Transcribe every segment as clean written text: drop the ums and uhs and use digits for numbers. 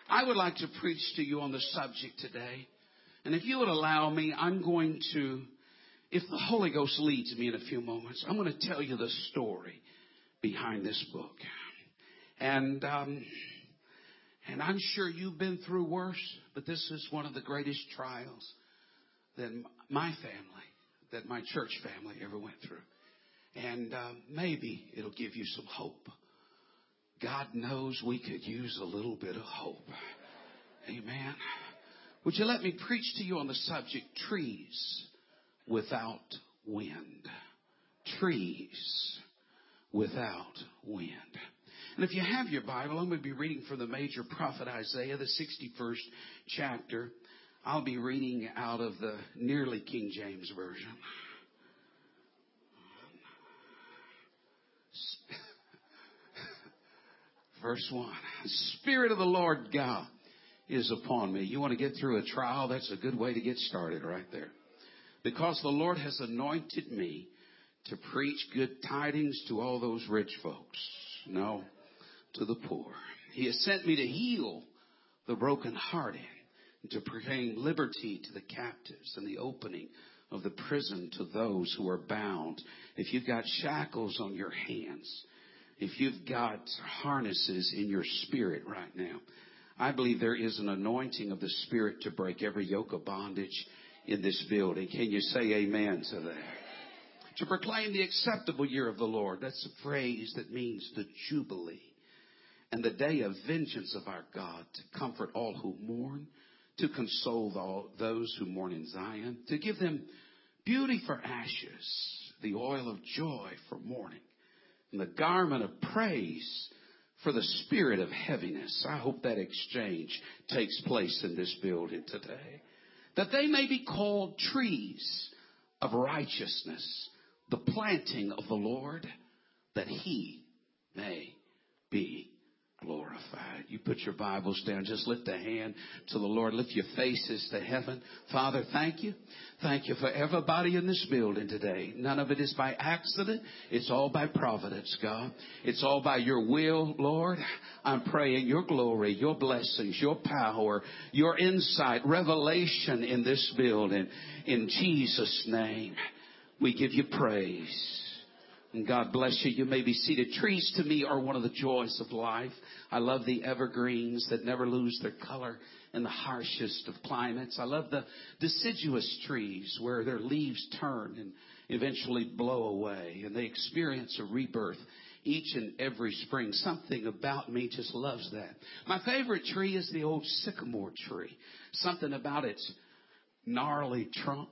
I would like to preach to you on the subject today. And if you would allow me, I'm going to, if the Holy Ghost leads me in a few moments, I'm going to tell you the story behind this book. And I'm sure you've been through worse, but this is one of the greatest trials that my family, that my church family ever went through. And maybe it'll give you some hope. God knows we could use a little bit of hope. Amen. Would you let me preach to you on the subject, trees without wind? Trees without wind. And if you have your Bible, I'm going to be reading from the major prophet Isaiah, the 61st chapter. I'll be reading out of the nearly King James Version. Verse 1. The Spirit of the Lord God is upon me. You want to get through a trial? That's a good way to get started right there. Because the Lord has anointed me to preach good tidings to all those rich folks. No, to the poor. He has sent me to heal the brokenhearted, and to proclaim liberty to the captives and the opening of the prison to those who are bound. If you've got shackles on your hands, if you've got harnesses in your spirit right now, I believe there is an anointing of the Spirit to break every yoke of bondage in this building. Can you say amen to that? To proclaim the acceptable year of the Lord. That's a phrase that means the Jubilee. And the day of vengeance of our God, to comfort all who mourn, to console all those who mourn in Zion, to give them beauty for ashes, the oil of joy for mourning, and the garment of praise for the spirit of heaviness. I hope that exchange takes place in this building today. That they may be called trees of righteousness, the planting of the Lord, that he may be glorified. You put your Bibles down. Just lift a hand to the Lord. Lift your faces to heaven. Father, thank you. Thank you for everybody in this building today. None of it is by accident. It's all by providence, God. It's all by your will, Lord. I'm praying your glory, your blessings, your power, your insight, revelation in this building. In Jesus' name, we give you praise. And God bless you. You may be seated. Trees to me are one of the joys of life. I love the evergreens that never lose their color in the harshest of climates. I love the deciduous trees where their leaves turn and eventually blow away. And they experience a rebirth each and every spring. Something about me just loves that. My favorite tree is the old sycamore tree. Something about its gnarly trunk,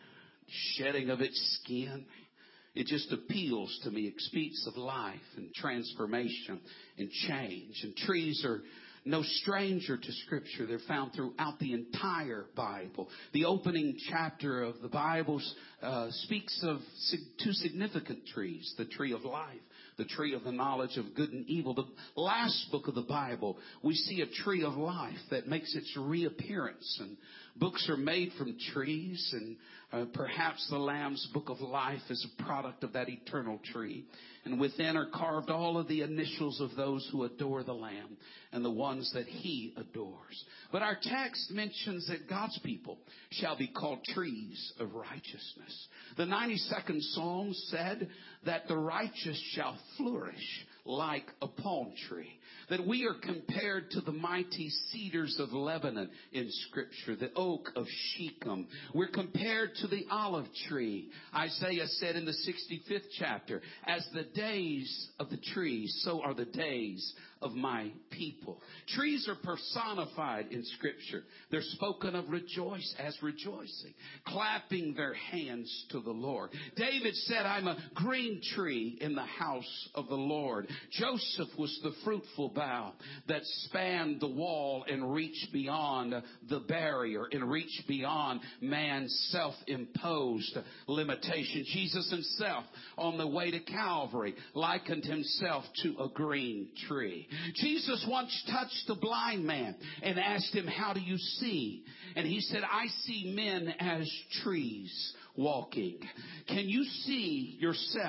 shedding of its skin. It just appeals to me. It speaks of life and transformation and change. And trees are no stranger to Scripture. They're found throughout the entire Bible. The opening chapter of the Bible speaks of two significant trees. The tree of life, the tree of the knowledge of good and evil. The last book of the Bible, we see a tree of life that makes its reappearance. And books are made from trees, and perhaps the Lamb's Book of Life is a product of that eternal tree. And within are carved all of the initials of those who adore the Lamb and the ones that he adores. But our text mentions that God's people shall be called trees of righteousness. The 92nd Psalm said that the righteous shall flourish like a palm tree. That we are compared to the mighty cedars of Lebanon in Scripture, the oak of Shechem. We're compared to the olive tree. Isaiah said in the 65th chapter, as the days of the trees, so are the days of my people. Trees are personified in Scripture. They're spoken of rejoice as rejoicing, clapping their hands to the Lord. David said, I'm a green tree in the house of the Lord. Joseph was the fruitful bough that spanned the wall and reached beyond the barrier and reached beyond man's self-imposed limitation. Jesus himself on the way to Calvary likened himself to a green tree. Jesus once touched the blind man and asked him, how do you see? And he said, I see men as trees walking. Can you see yourself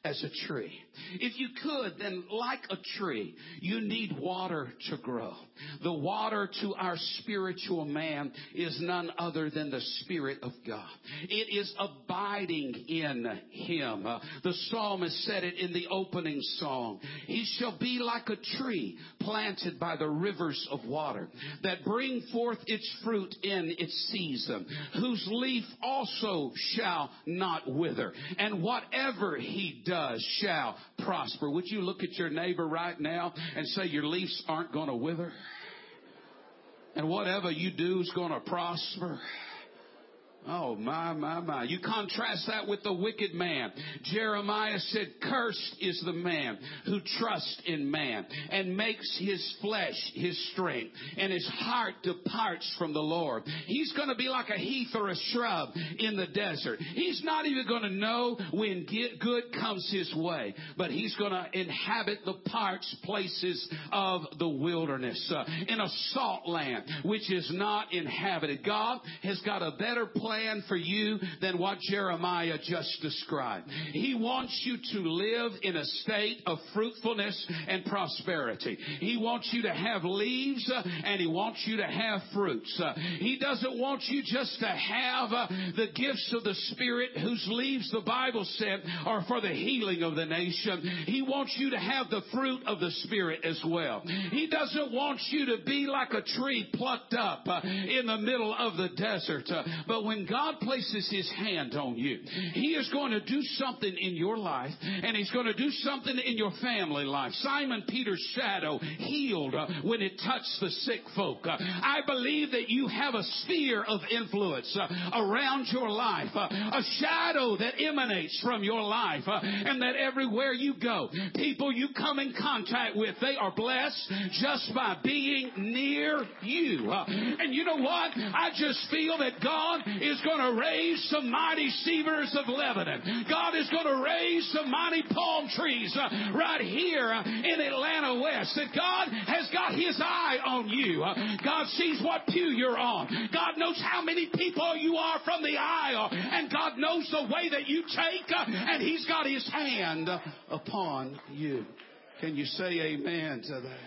as a tree. If you could, then like a tree, you need water to grow. The water to our spiritual man is none other than the Spirit of God. It is abiding in Him. The psalmist said it in the opening song. He shall be like a tree planted by the rivers of water that bring forth its fruit in its season, whose leaf also shall not wither, and whatever he does shall prosper. Would you look at your neighbor right now and say your leaves aren't going to wither? And whatever you do is going to prosper. Oh, my. You contrast that with the wicked man. Jeremiah said, cursed is the man who trusts in man and makes his flesh his strength, and his heart departs from the Lord. He's going to be like a heath or a shrub in the desert. He's not even going to know when good comes his way, but he's going to inhabit the parched places of the wilderness, in a salt land which is not inhabited. God has got a better plan for you than what Jeremiah just described. He wants you to live in a state of fruitfulness and prosperity. He wants you to have leaves, and He wants you to have fruits. He doesn't want you just to have the gifts of the Spirit, whose leaves the Bible said are for the healing of the nation. He wants you to have the fruit of the Spirit as well. He doesn't want you to be like a tree plucked up in the middle of the desert. But when God places His hand on you, He is going to do something in your life, and He's going to do something in your family life. Simon Peter's shadow healed when it touched the sick folk. I believe that you have a sphere of influence around your life, a shadow that emanates from your life, and that everywhere you go, people you come in contact with, they are blessed just by being near you. And you know what? I just feel that God is going to raise some mighty cedars of Lebanon. God is going to raise some mighty palm trees right here in Atlanta West. That God has got His eye on you. God sees what pew you're on. God knows how many people you are from the aisle. And God knows the way that you take. And He's got His hand upon you. Can you say amen to that?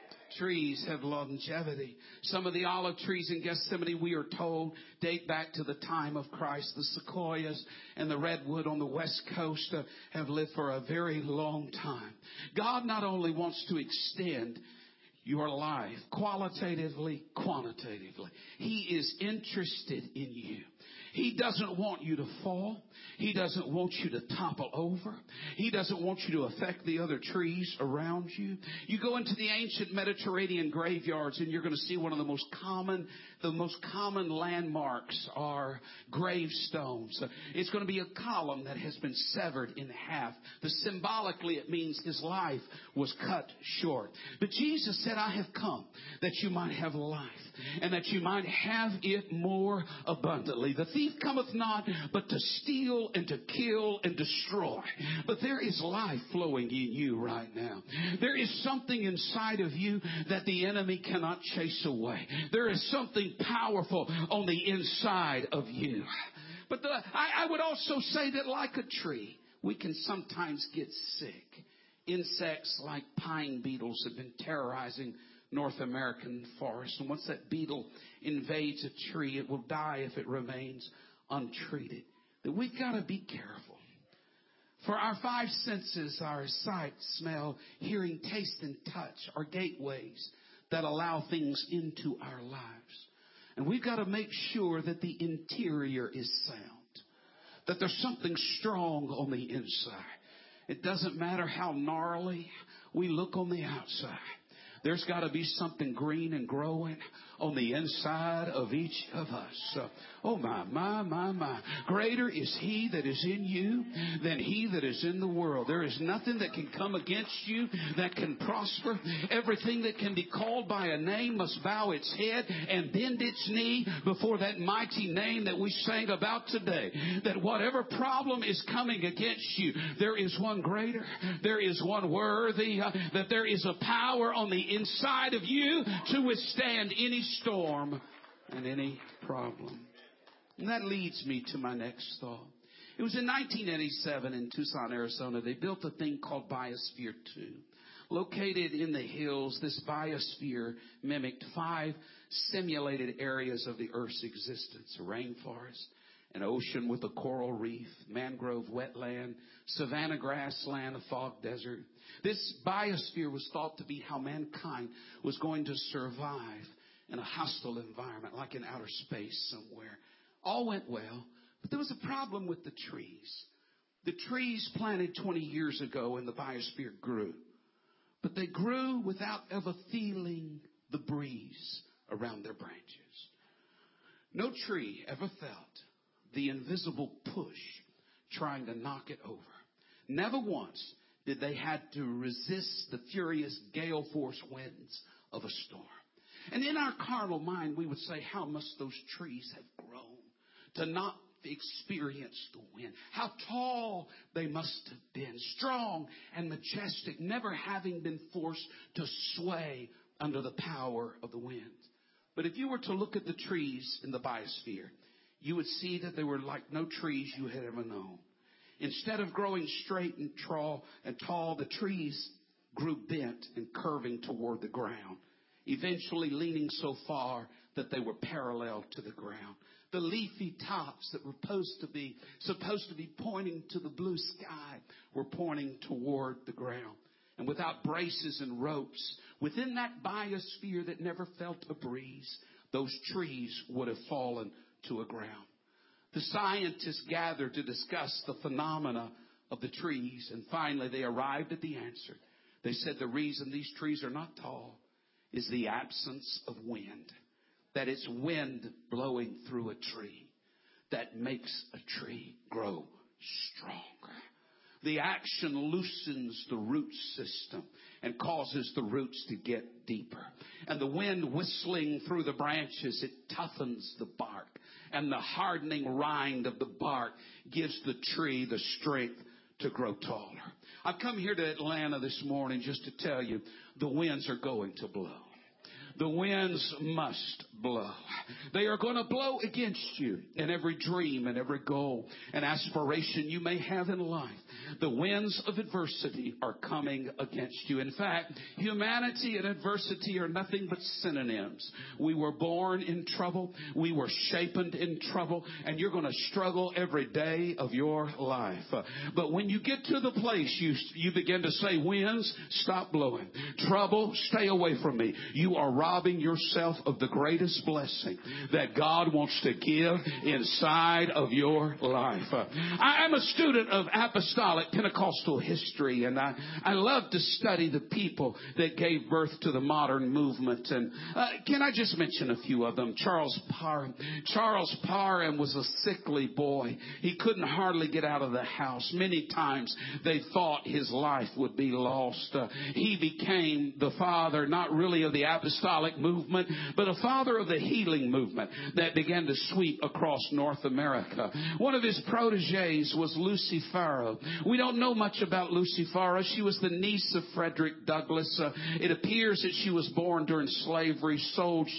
Trees have longevity. Some of the olive trees in Gethsemane, we are told, date back to the time of Christ. The sequoias and the redwood on the west coast have lived for a very long time. God not only wants to extend your life qualitatively, quantitatively. He is interested in you. He doesn't want you to fall. He doesn't want you to topple over. He doesn't want you to affect the other trees around you. You go into the ancient Mediterranean graveyards and you're going to see one of the most common landmarks are gravestones. It's going to be a column that has been severed in half. Symbolically, it means his life was cut short. But Jesus said, I have come that you might have life, and that you might have it more abundantly. The thief cometh not but to steal and to kill and destroy. But there is life flowing in you right now. There is something inside of you that the enemy cannot chase away. There is something powerful on the inside of you. But I would also say that like a tree, we can sometimes get sick. Insects like pine beetles have been terrorizing North American forests. And once that beetle invades a tree, it will die if it remains untreated. That we've got to be careful. For our five senses, our sight, smell, hearing, taste, and touch, are gateways that allow things into our lives. And we've got to make sure that the interior is sound. That there's something strong on the inside. It doesn't matter how gnarly we look on the outside. There's got to be something green and growing on the inside of each of us. Oh, my. Greater is He that is in you than he that is in the world. There is nothing that can come against you that can prosper. Everything that can be called by a name must bow its head and bend its knee before that mighty name that we sang about today. That whatever problem is coming against you, there is one greater. There is one worthy. That there is a power on the inside of you to withstand any storm and any problem. And that leads me to my next thought. It was in 1987 in Tucson, Arizona. They built a thing called Biosphere 2. Located in the hills, this biosphere mimicked 5 simulated areas of the Earth's existence: a rainforest, an ocean with a coral reef, mangrove wetland, savanna grassland, a fog desert. This biosphere was thought to be how mankind was going to survive in a hostile environment, like in outer space somewhere. All went well, but there was a problem with the trees. The trees planted 20 years ago in the biosphere grew. But they grew without ever feeling the breeze around their branches. No tree ever felt the invisible push trying to knock it over. Never once did they had to resist the furious gale force winds of a storm. And in our carnal mind, we would say, how must those trees have grown to not experience the wind? How tall they must have been, strong and majestic, never having been forced to sway under the power of the wind. But if you were to look at the trees in the biosphere, you would see that they were like no trees you had ever known. Instead of growing straight and tall, the trees grew bent and curving toward the ground, eventually leaning so far that they were parallel to the ground. The leafy tops that were supposed to be pointing to the blue sky were pointing toward the ground. And without braces and ropes, within that biosphere that never felt a breeze, those trees would have fallen to a ground. The scientists gathered to discuss the phenomena of the trees, and finally they arrived at the answer. They said the reason these trees are not tall is the absence of wind. That it's wind blowing through a tree that makes a tree grow stronger. The action loosens the root system and causes the roots to get deeper. And the wind whistling through the branches, it toughens the bark. And the hardening rind of the bark gives the tree the strength to grow taller. I've come here to Atlanta this morning just to tell you the winds are going to blow. The winds must blow. They are going to blow against you in every dream and every goal and aspiration you may have in life. The winds of adversity are coming against you. In fact, humanity and adversity are nothing but synonyms. We were born in trouble. We were shapen in trouble. And you're going to struggle every day of your life. But when you get to the place you begin to say, winds, stop blowing. Trouble, stay away from me. You are robbing yourself of the greatest blessing that God wants to give inside of your life. I am a student of apostolic Pentecostal history, and I love to study the people that gave birth to the modern movement. And can I just mention a few of them? Charles Parham. Charles Parham was a sickly boy. He couldn't hardly get out of the house. Many times they thought his life would be lost. He became the father, not really of the apostolic movement, but a father of the healing movement that began to sweep across North America. One of his proteges was Lucy Farrow. We don't know much about Lucy Farrow. She was the niece of Frederick Douglass. It appears that she was born during slavery, sold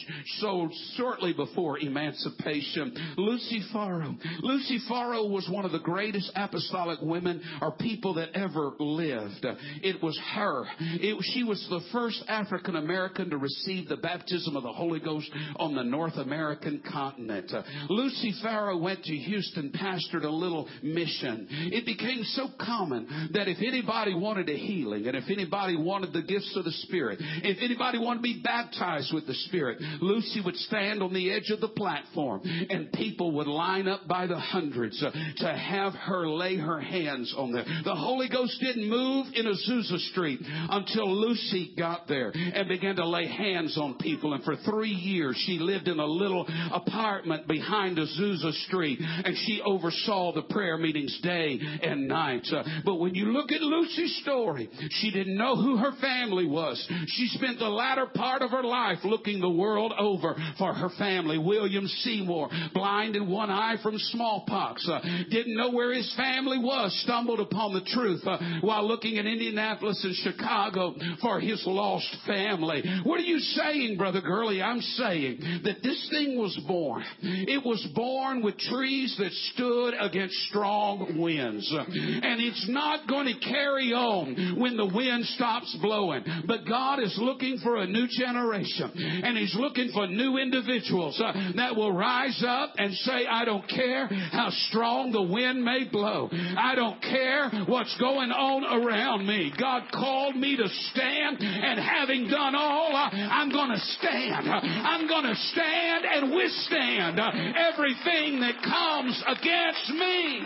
shortly before emancipation. Lucy Farrow. Lucy Farrow was one of the greatest apostolic women or people that ever lived. It was her. She was the first African American to receive the baptism of the Holy Ghost on the North American continent. Lucy Farrow went to Houston, pastored a little mission. It became so common that if anybody wanted a healing, and if anybody wanted the gifts of the Spirit, if anybody wanted to be baptized with the Spirit, Lucy would stand on the edge of the platform, and people would line up by the hundreds to have her lay her hands on them. The Holy Ghost didn't move in Azusa Street until Lucy got there and began to lay hands on people. And for 3 years, she lived in a little apartment behind Azusa Street, and she oversaw the prayer meetings day and night. But when you look at Lucy's story, she didn't know who her family was. She spent the latter part of her life looking the world over for her family. William Seymour, blind in one eye from smallpox, didn't know where his family was, stumbled upon the truth while looking in Indianapolis and Chicago for his lost family. What are you saying, Brother Gurley, I'm saying that this thing was born. It was born with trees that stood against strong winds. And it's not going to carry on when the wind stops blowing. But God is looking for a new generation. And He's looking for new individuals that will rise up and say, I don't care how strong the wind may blow. I don't care what's going on around me. God called me to stand, and having done all, I'm going to stand. I'm going to stand and withstand everything that comes against me.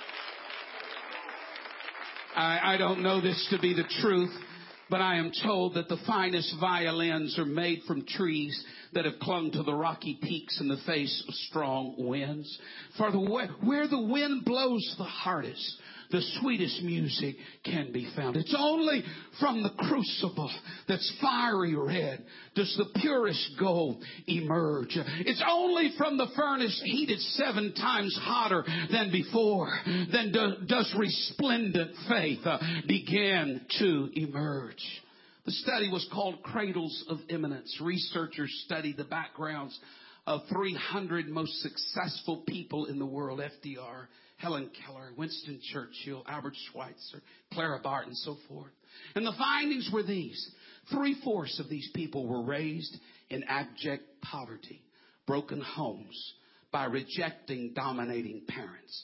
I don't know this to be the truth, but I am told that the finest violins are made from trees that have clung to the rocky peaks in the face of strong winds. For where the wind blows the hardest, the sweetest music can be found. It's only from the crucible that's fiery red does the purest gold emerge. It's only from the furnace heated 7 times hotter than before then does resplendent faith begin to emerge. The study was called Cradles of Eminence. Researchers studied the backgrounds of 300 most successful people in the world: FDR, Helen Keller, Winston Churchill, Albert Schweitzer, Clara Barton, and so forth. And the findings were these. 3/4 of these people were raised in abject poverty, broken homes, by rejecting dominating parents.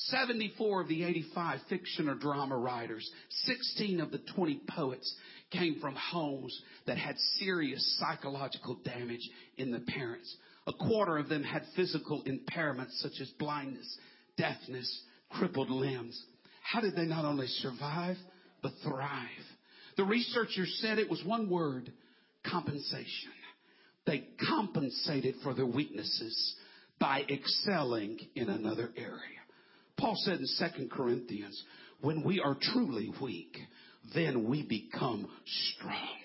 74 of the 85 fiction or drama writers, 16 of the 20 poets came from homes that had serious psychological damage in the parents. 1/4 of them had physical impairments such as blindness, deafness, crippled limbs. How did they not only survive, but thrive? The researchers said it was one word: compensation. They compensated for their weaknesses by excelling in another area. Paul said in 2 Corinthians, when we are truly weak, then we become strong.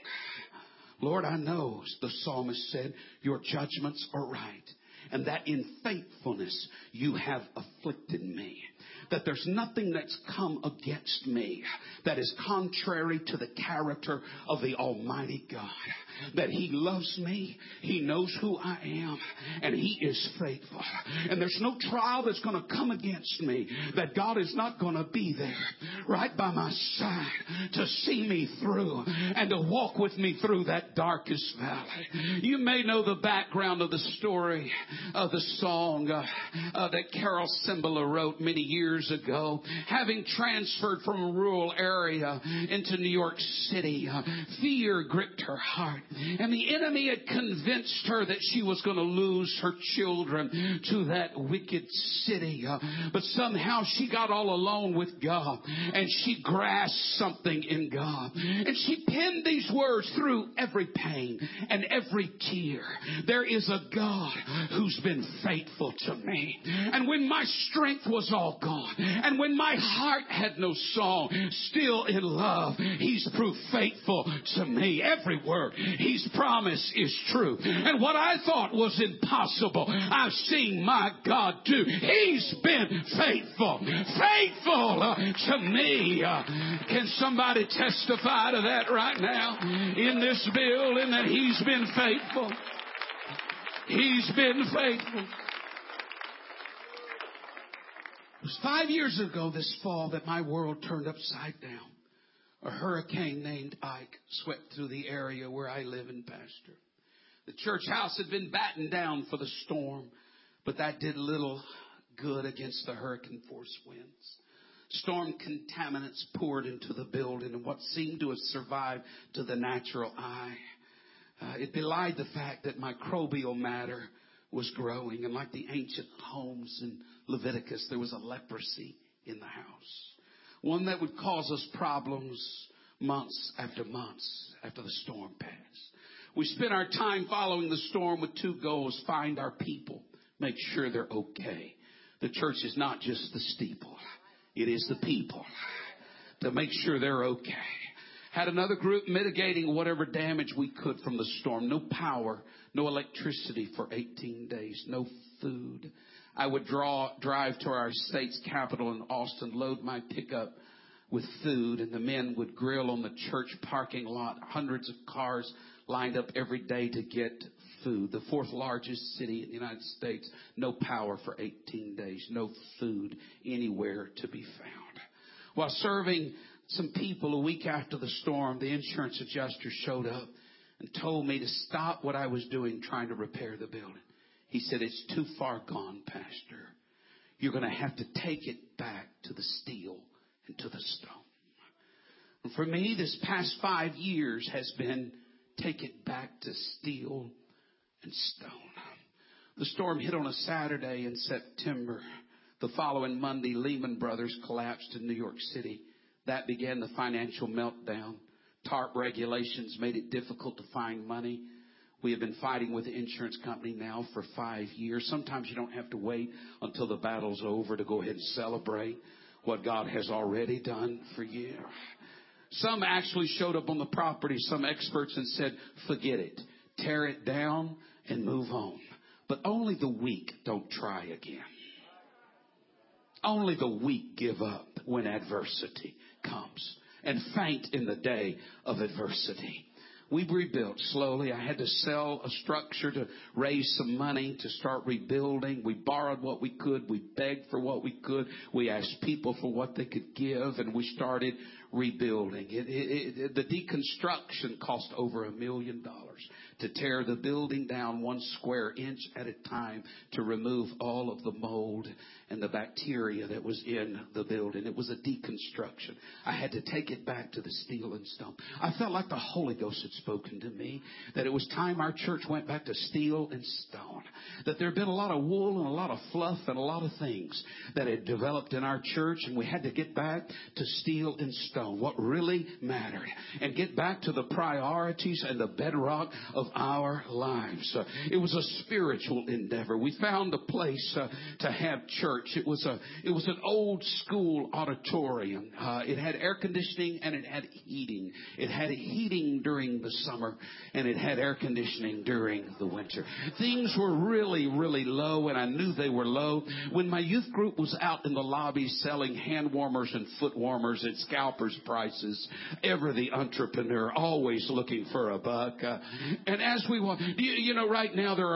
Lord, I know, the psalmist said, your judgments are right, and that in faithfulness you have afflicted me. That there's nothing that's come against me that is contrary to the character of the Almighty God. That He loves me, He knows who I am, and He is faithful. And there's no trial that's going to come against me that God is not going to be there right by my side to see me through and to walk with me through that darkest valley. You may know the background of the story of the song that Carol Cimbala wrote many years ago. Having transferred from a rural area into New York City, fear gripped her heart. And the enemy had convinced her that she was going to lose her children to that wicked city. But somehow she got all alone with God, and she grasped something in God. And she penned these words: through every pain and every tear, there is a God who's been faithful to me. And when my strength was all gone, and when my heart had no song, still in love, He's proved faithful to me. Every word He's promised is true. And what I thought was impossible, I've seen my God do. He's been faithful. Faithful to me. Can somebody testify to that right now in this building, that He's been faithful? He's been faithful. It was 5 years ago this fall that my world turned upside down. A hurricane named Ike swept through the area where I live and pastor. The church house had been battened down for the storm, but that did little good against the hurricane force winds. Storm contaminants poured into the building, and what seemed to have survived to the natural eye, it belied the fact that microbial matter was growing. And like the ancient homes in Leviticus, there was a leprosy in the house. One that would cause us problems months after the storm passed. We spent our time following the storm with 2 goals: find our people, make sure they're okay. The church is not just the steeple. It is the people, to make sure they're okay. Had another group mitigating whatever damage we could from the storm. No power, no electricity for 18 days, no food. I would drive to our state's capital in Austin, load my pickup with food, and the men would grill on the church parking lot. Hundreds of cars lined up every day to get food. The fourth largest city in the United States, no power for 18 days, no food anywhere to be found. While serving some people a week after the storm, the insurance adjuster showed up and told me to stop what I was doing trying to repair the building. He said, "It's too far gone, Pastor. You're going to have to take it back to the steel and to the stone." And for me, this past 5 years has been take it back to steel and stone. The storm hit on a Saturday in September. The following Monday, Lehman Brothers collapsed in New York City. That began the financial meltdown. TARP regulations made it difficult to find money. We have been fighting with the insurance company now for 5 years. Sometimes you don't have to wait until the battle's over to go ahead and celebrate what God has already done for you. Some actually showed up on the property, some experts, and said, "Forget it. Tear it down and move on." But only the weak don't try again. Only the weak give up when adversity comes and faint in the day of adversity. We rebuilt slowly. I had to sell a structure to raise some money to start rebuilding. We borrowed what we could. We begged for what we could. We asked people for what they could give, and we started rebuilding. The deconstruction cost over $1 million to tear the building down 1 square inch at a time to remove all of the mold and the bacteria that was in the building. It was a deconstruction. I had to take it back to the steel and stone. I felt like the Holy Ghost had spoken to me that it was time our church went back to steel and stone. That there had been a lot of wool and a lot of fluff and a lot of things that had developed in our church, and we had to get back to steel and stone, what really mattered, and get back to the priorities and the bedrock of our lives. It was a spiritual endeavor. We found a place to have church. It was an old school auditorium. It had air conditioning and it had heating. It had heating during the summer and it had air conditioning during the winter. Things were really, really low, and I knew they were low when my youth group was out in the lobby selling hand warmers and foot warmers at scalpers prices. Ever the entrepreneur, always looking for a buck. And as we walk, you know, right now there are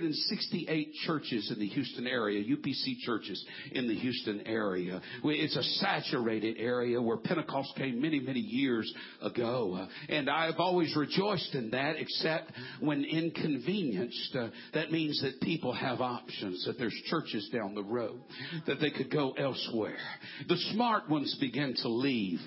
168 churches in the Houston area, UPC churches in the Houston area. It's a saturated area where Pentecost came many, many years ago. And I've always rejoiced in that, except when inconvenienced. That means that people have options, that there's churches down the road, that they could go elsewhere. The smart ones began to leave.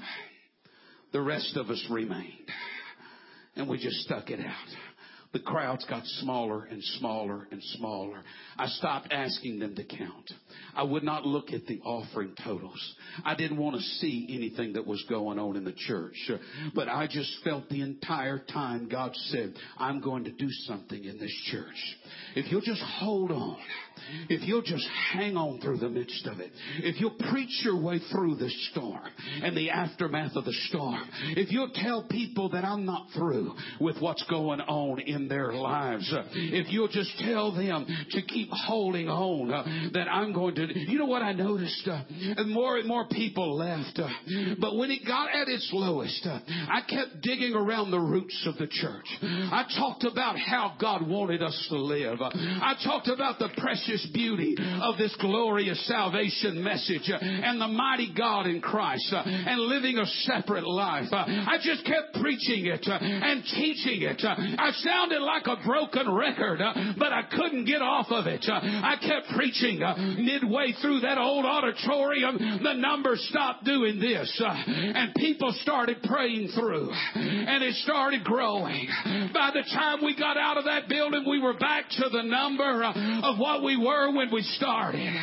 The rest of us remained. And we just stuck it out. The crowds got smaller and smaller and smaller. I stopped asking them to count. I would not look at the offering totals. I didn't want to see anything that was going on in the church. But I just felt the entire time God said, "I'm going to do something in this church. If you'll just hold on, if you'll just hang on through the midst of it, if you'll preach your way through the storm and the aftermath of the storm, if you'll tell people that I'm not through with what's going on in their lives, if you'll just tell them to keep holding on, that I'm going to..." You know what I noticed? More and more people left. But when it got at its lowest, I kept digging around the roots of the church. I talked about how God wanted us to live. I talked about the precious beauty of this glorious salvation message and the mighty God in Christ and living a separate life. I just kept preaching it and teaching it. I sounded like a broken record, but I couldn't get off of it. I kept preaching. Midway through that old auditorium, the numbers stopped doing this, and people started praying through, and it started growing. By the time we got out of that building, we were back to the number of what we were when we started.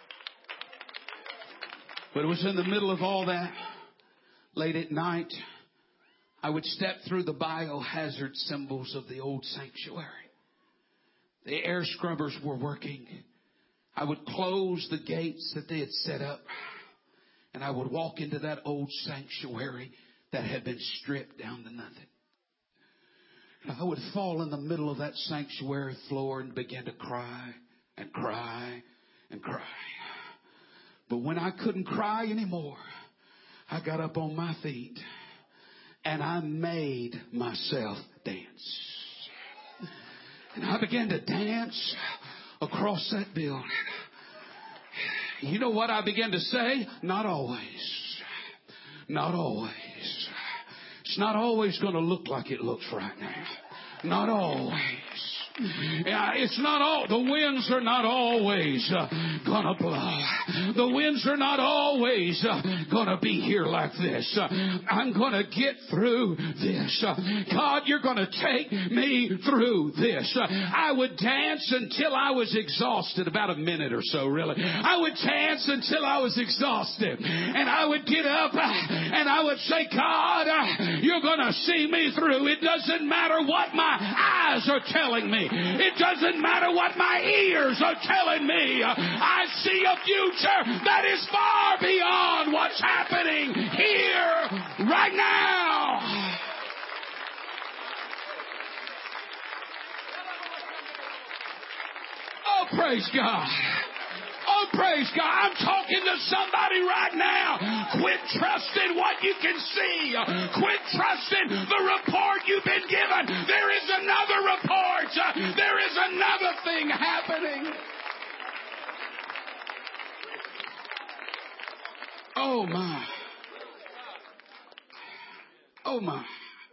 But it was in the middle of all that, late at night, I would step through the biohazard symbols of the old sanctuary. The air scrubbers were working. I would close the gates that they had set up, and I would walk into that old sanctuary that had been stripped down to nothing. I would fall in the middle of that sanctuary floor and begin to cry and cry and cry. But when I couldn't cry anymore, I got up on my feet and I made myself dance. And I began to dance across that building. You know what I began to say? Not always. Not always. It's not always going to look like it looks right now. Not always. It's not all, the winds are not always gonna blow. The winds are not always gonna be here like this. I'm gonna get through this. God, you're gonna take me through this. I would dance until I was exhausted, about a minute or so really. I would dance until I was exhausted. And I would get up and I would say, God, you're gonna see me through. It doesn't matter what my eyes are telling me. It doesn't matter what my ears are telling me. I see a future that is far beyond what's happening here right now. Oh, praise God. Oh, praise God. I'm talking to somebody right now. Quit trusting what you can see. Quit trusting the report you've been given. There is another report. There is another thing happening. Oh, my. Oh, my.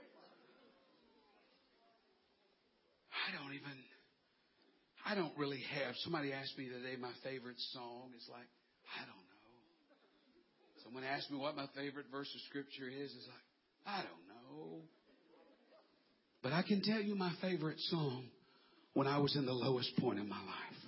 I don't really have. Somebody asked me today my favorite song. It's like, I don't know. Someone asked me what my favorite verse of scripture is. It's like, I don't know. But I can tell you my favorite song when I was in the lowest point in my life.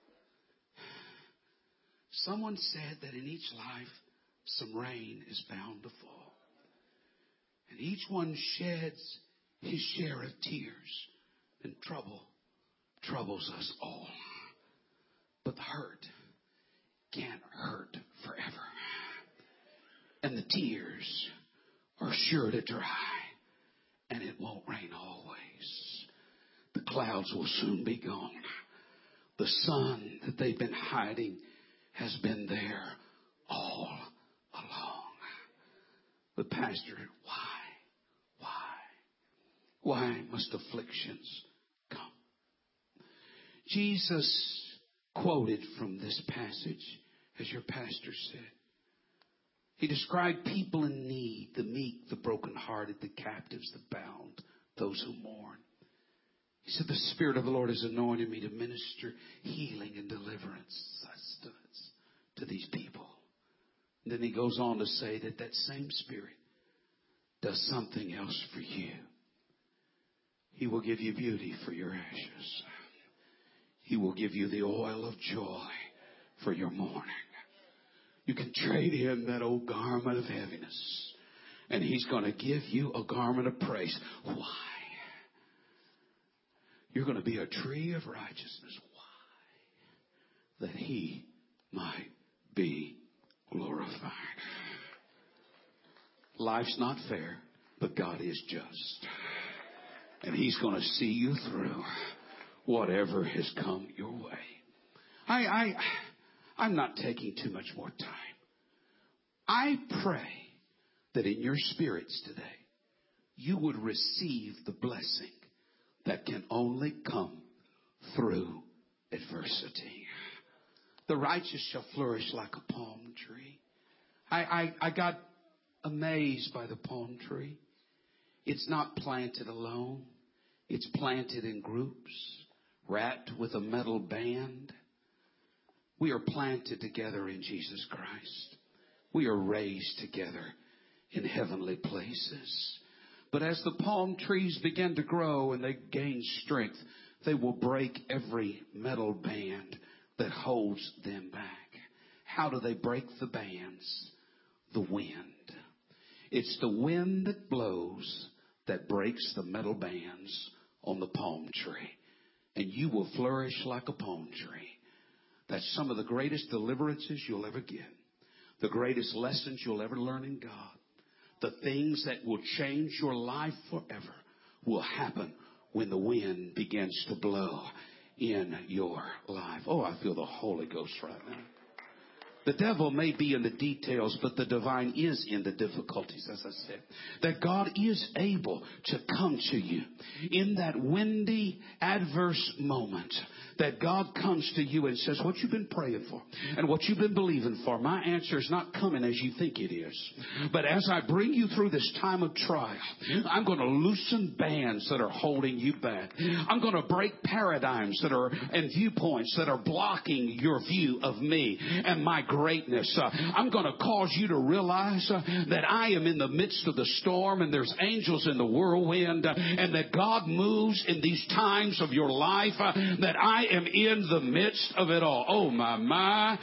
Someone said that in each life, some rain is bound to fall. And each one sheds his share of tears and troubles us all. But the hurt can't hurt forever. And the tears are sure to dry. And it won't rain always. The clouds will soon be gone. The sun that they've been hiding has been there all along. But Pastor, why must afflictions come? Jesus quoted from this passage, as your pastor said. He described people in need, the meek, the brokenhearted, the captives, the bound, those who mourn. He said, the Spirit of the Lord has anointed me to minister healing and deliverance, sustenance to these people. And then he goes on to say that that same Spirit does something else for you. He will give you beauty for your ashes. He will give you the oil of joy for your mourning. You can trade in that old garment of heaviness, and He's going to give you a garment of praise. Why? You're going to be a tree of righteousness. Why? That He might be glorified. Life's not fair, but God is just. And He's going to see you through whatever has come your way. I'm not taking too much more time. I pray that in your spirits today, you would receive the blessing that can only come through adversity. The righteous shall flourish like a palm tree. I got amazed by the palm tree. It's not planted alone. It's planted in groups, wrapped with a metal band. We are planted together in Jesus Christ. We are raised together in heavenly places. But as the palm trees begin to grow and they gain strength, they will break every metal band that holds them back. How do they break the bands? The wind. It's the wind that blows that breaks the metal bands on the palm tree. And you will flourish like a palm tree. That's some of the greatest deliverances you'll ever get. The greatest lessons you'll ever learn in God. The things that will change your life forever will happen when the wind begins to blow in your life. Oh, I feel the Holy Ghost right now. The devil may be in the details, but the divine is in the difficulties, as I said. That God is able to come to you in that windy, adverse moment. That God comes to you and says, what you've been praying for and what you've been believing for, my answer is not coming as you think it is. But as I bring you through this time of trial, I'm going to loosen bands that are holding you back. I'm going to break paradigms that are and viewpoints that are blocking your view of me and my greatness. I'm going to cause you to realize that I am in the midst of the storm and there's angels in the whirlwind, and that God moves in these times of your life, that I am in the midst of it all. Oh, my.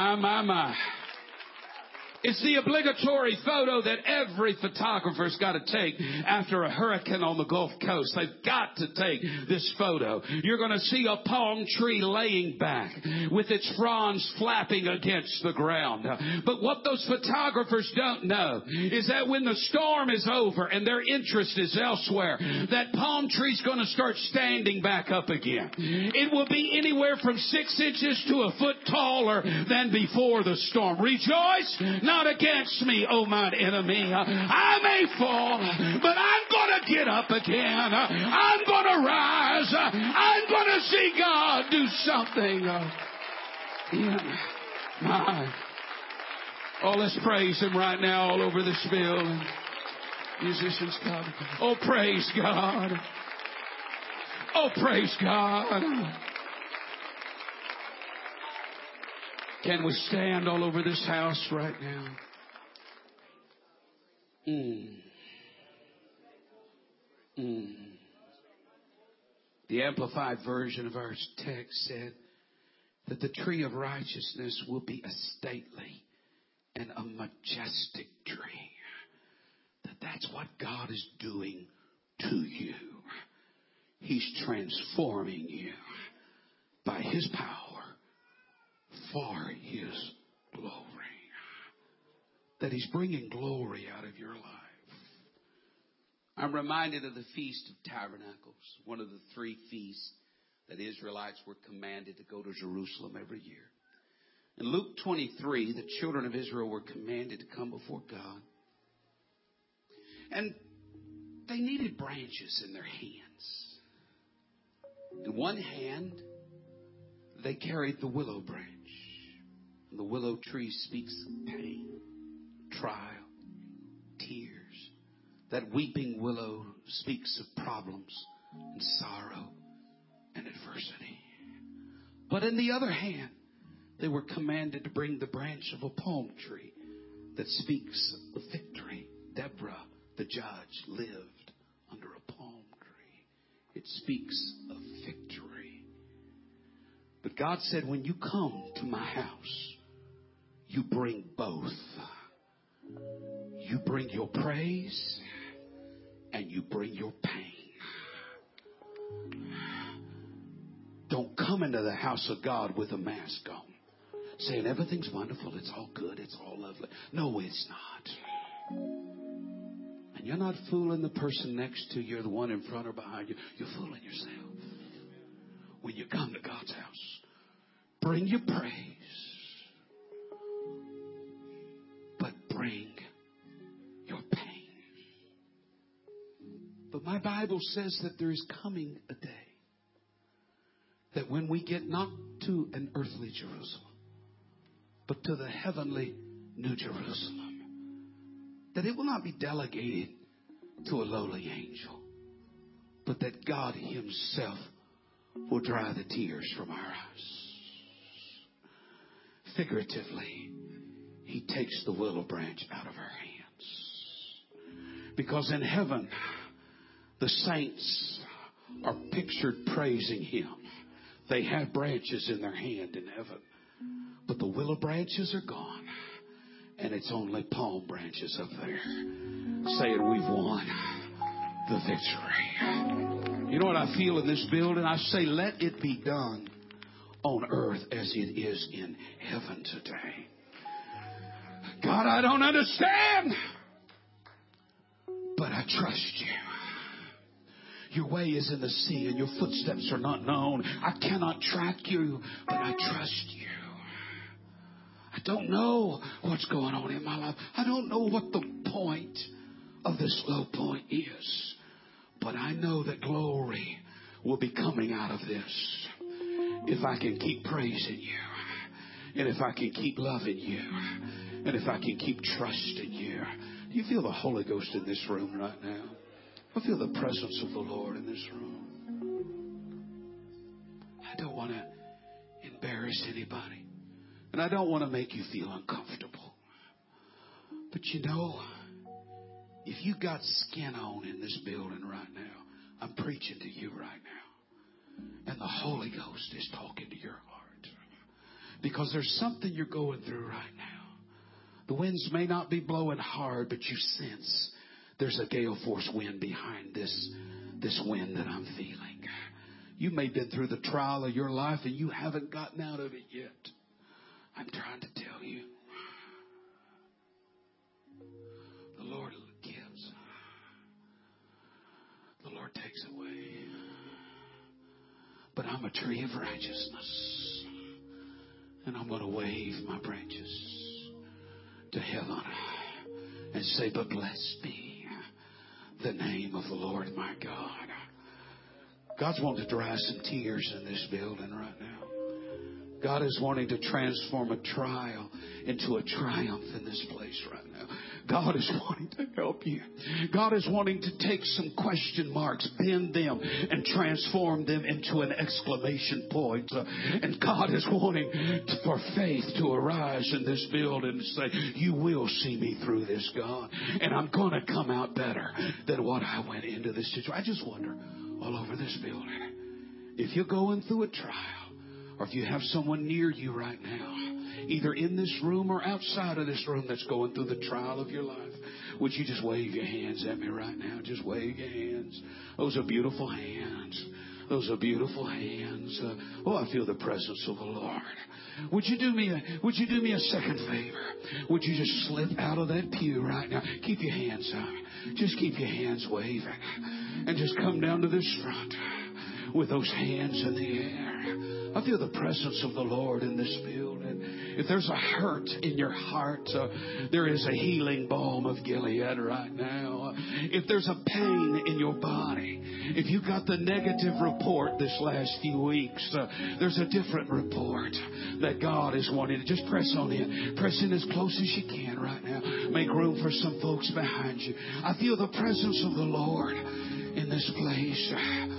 It's the obligatory photo that every photographer's got to take after a hurricane on the Gulf Coast. They've got to take this photo. You're going to see a palm tree laying back with its fronds flapping against the ground. But what those photographers don't know is that when the storm is over and their interest is elsewhere, that palm tree's going to start standing back up again. It will be anywhere from 6 inches to a foot taller than before the storm. Rejoice not against me, O mine enemy. I may fall, but I'm going to get up again. I'm going to rise. I'm going to see God do something in my... Oh, let's praise Him right now all over this building. Musicians come. Oh, praise God. Oh, praise God. Can we stand all over this house right now? The Amplified Version of our text said that the tree of righteousness will be a stately and a majestic tree. That's what God is doing to you. He's transforming you by His power for His glory. That He's bringing glory out of your life. I'm reminded of the Feast of Tabernacles, one of the 3 feasts that Israelites were commanded to go to Jerusalem every year. In Luke 23, the children of Israel were commanded to come before God. And they needed branches in their hands. In one hand, they carried the willow branch. And the willow tree speaks of pain, trial, tears. That weeping willow speaks of problems and sorrow and adversity. But in the other hand, they were commanded to bring the branch of a palm tree that speaks of victory. Deborah, the judge, lived under a palm tree. It speaks of victory. But God said, when you come to my house, you bring both. You bring your praise and you bring your pain. Don't come into the house of God with a mask on, saying everything's wonderful, it's all good, it's all lovely. No, it's not. And you're not fooling the person next to you, the one in front or behind you. You're fooling yourself. When you come to God's house, bring your praise, but bring your pain. But my Bible says that there is coming a day that when we get not to an earthly Jerusalem, but to the heavenly New Jerusalem, that it will not be delegated to a lowly angel, but that God Himself will dry the tears from our eyes. Figuratively, He takes the willow branch out of our hands. Because in heaven, the saints are pictured praising Him. They have branches in their hand in heaven. But the willow branches are gone. And it's only palm branches up there saying we've won the victory. You know what I feel in this building? I say, let it be done on earth as it is in heaven today. God, I don't understand, but I trust you. Your way is in the sea and your footsteps are not known. I cannot track you, but I trust you. I don't know what's going on in my life. I don't know what the point of this low point is. But I know that glory will be coming out of this if I can keep praising you. And if I can keep loving you. And if I can keep trusting you. Do you feel the Holy Ghost in this room right now? I feel the presence of the Lord in this room. I don't want to embarrass anybody. And I don't want to make you feel uncomfortable. But you know, if you got skin on in this building right now, I'm preaching to you right now. And the Holy Ghost is talking to your heart. Because there's something you're going through right now. The winds may not be blowing hard, but you sense there's a gale force wind behind this wind that I'm feeling. You may have been through the trial of your life and you haven't gotten out of it yet. I'm trying to tell you. The Lord gives. The Lord takes away. But I'm a tree of righteousness. And I'm going to wave my branches to heaven and say, but blessed be the name of the Lord my God. God's wanting to dry some tears in this building right now. God is wanting to transform a trial into a triumph in this place right now. God is wanting to help you. God is wanting to take some question marks, bend them, and transform them into an exclamation point. And God is wanting for faith to arise in this building and say, you will see me through this, God. And I'm going to come out better than what I went into this situation. I just wonder, all over this building, if you're going through a trial, or if you have someone near you right now, either in this room or outside of this room that's going through the trial of your life, would you just wave your hands at me right now? Just wave your hands. Those are beautiful hands. Those are beautiful hands. I feel the presence of the Lord. Would you do me a second favor? Would you just slip out of that pew right now? Keep your hands up. Just keep your hands waving. And just come down to this front with those hands in the air. I feel the presence of the Lord in this building. If there's a hurt in your heart, there is a healing balm of Gilead right now. If there's a pain in your body, if you got the negative report this last few weeks, there's a different report that God is wanting to just press on in. Press in as close as you can right now. Make room for some folks behind you. I feel the presence of the Lord in this place.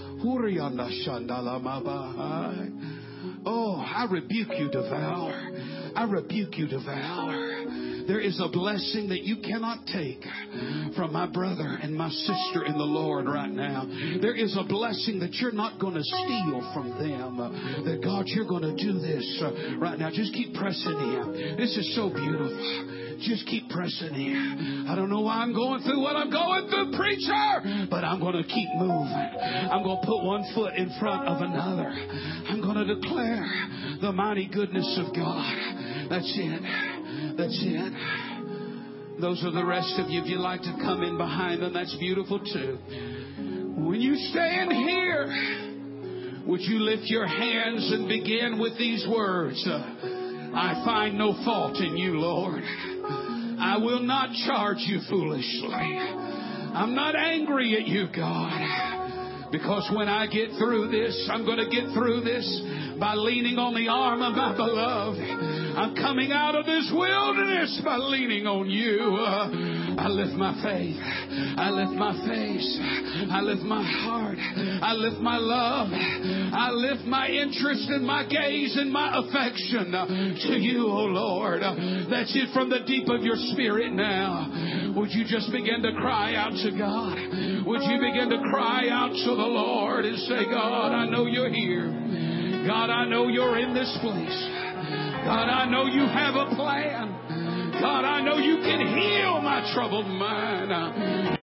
Oh, I rebuke you, devourer. I rebuke you, devourer. There is a blessing that you cannot take from my brother and my sister in the Lord right now. There is a blessing that you're not going to steal from them. That God, you're going to do this right now. Just keep pressing in. This is so beautiful. Just keep pressing in. I don't know why I'm going through what I'm going through, preacher, but I'm going to keep moving. I'm going to put one foot in front of another. I'm going to declare the mighty goodness of God. That's it. That's it. Those are the rest of you. If you'd like to come in behind them, that's beautiful too. When you stand here, would you lift your hands and begin with these words? I find no fault in you, Lord. I will not charge you foolishly. I'm not angry at you, God. Because when I get through this, I'm going to get through this by leaning on the arm of my beloved. I'm coming out of this wilderness by leaning on you. I lift my faith. I lift my face. I lift my heart. I lift my love. I lift my interest and my gaze and my affection to you, O Lord. That's it from the deep of your spirit now. Would you just begin to cry out to God? Would you begin to cry out to the Lord and say, God, I know you're here. God, I know you're in this place. God, I know you have a plan. God, I know you can heal my troubled mind.